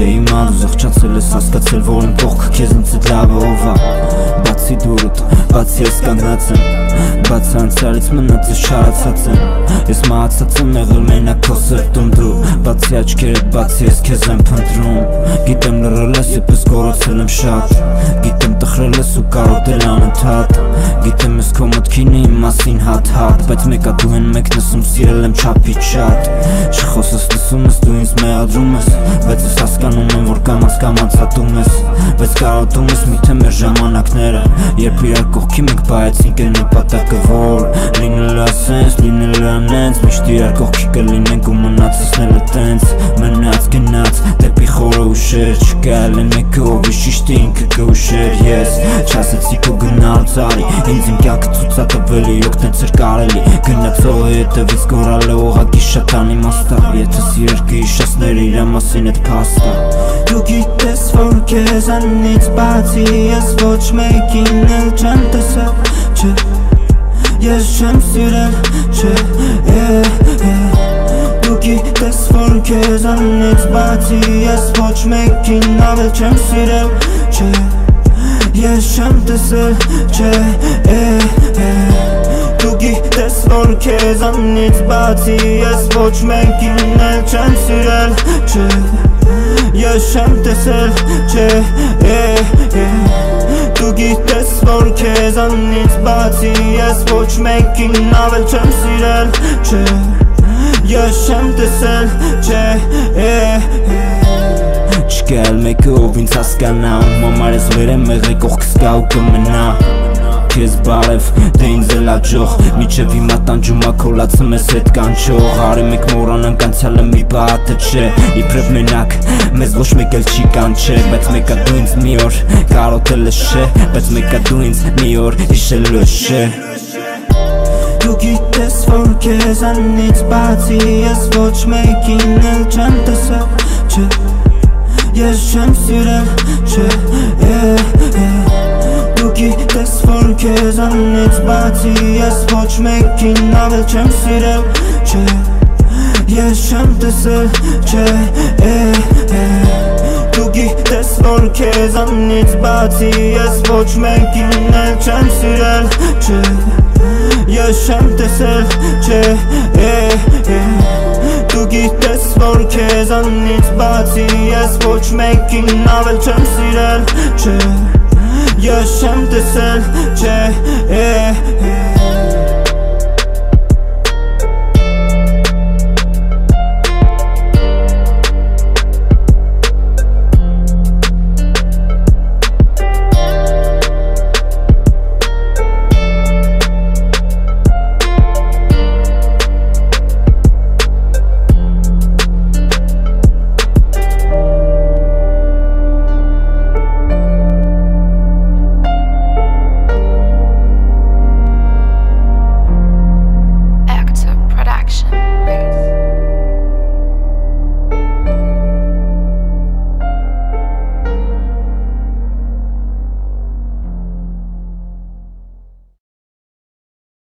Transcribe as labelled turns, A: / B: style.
A: Թե իմ ան զղջացել ես հասկացել, որ իմ կողքը քեզ ինձ լավը ով ա Բացի դուրդ, բացի ես կանգնած եմ Բացի անցյալից մնացած շարացած եմ Ես մահացած եմ եղել մենակ քո սրտում դու Բացի աչքերդ, բացի ես քեզ եմ փնտրում Գիտեմ լռել ես, եպես գոռացել եմ շատ Գիտեմ տխրել ես ու կարոտել անընդհատ Գիտեմ ես քո մտքին իմ մասին հատ-հատ Բայց մեկա դու են մեկ նսում, սիրել եմ չափից շատ Չխոսես լսում ես, դու ինձ մեղադրում ես Բայց ես հասկանում եմ, որ կամաց հատում ես Բայց կարոտում ես միթե մեր ժամանակները Երբ իրար կողքի մենք բայեցինք են նպատակը որ Լինել ասենց, լինել անենց Միշտ իրար կողքի կլինենք ու մնացածները տենց Մնաց գնաց, դեպի խորը ուշեր Չկայել է մեկը ով իշիշտի ինքը կուշեր Ես չասեցի քո գնալ ծարի Ինձ իմ կյանքը ցուցակվել իրոք տենց էր կարելի Գնացողը հետևից գորալ է ուղղակի շատ անիմաստ ա Եթե սիրեր կհիշեցներ իրա մասին էդ փաստը
B: Դու գիտես որ քեզանից բացի ես ոչ մեկին էլ չեմ տեսել Չէ, ես չեմ սիրել, չէ, Դու գիտես որ քեզանից բացի ես ոչ մեկին ավել չեմ սիրել Չէ, ես չեմ տեսել, չէ, Դու գիտես որ քեզանից բացի ես ոչ մեկին էլ չեմ սիրել Չէ, ես չեմ տեսել, չէ, Դու գիտես որ քեզանից բացի ես ոչ մեկին ավել չեմ սիրել Չէ, ես չեմ տեսել, չէ,
A: Չկայել մեկը ով ինձ հասկանա Ում համար ես վեր եմ եղել կողքս կա ու կմնա Քեզ բարև, դե ինձ էլ աջող Միջև հիմա տանջում ա քոլացում ես հետ կանչող Արի մեկ մորանանք անցյալը մի բաթը չէ Իբրև մենակ, մեզ ոչ մեկ էլ չի կանչել Բայց մեկա դու ինձ մի օր կարոտել ես չէ Բայց մեկա դու ինձ մի օր հիշել ես չէ
B: Դու գիտես որ քեզանից բացի ես ոչ մեկին էլ չեմ տեսել Չէ, ես չեմ սիրել, չէ, Դու գիտես որ քեզանից բացի ես ոչ մեկին ավել չեմ սիրել Չէ, ես չեմ տեսել, չէ, Դու գիտես որ քեզանից բացի ես ոչ մեկին էլ չեմ սիրել Չէ, ես չեմ տեսել, չէ, Դու գիտես որ քեզանից բացի ես ոչ մեկին ավել չեմ սիրել Չէ, ես չեմ տեսել, չէ,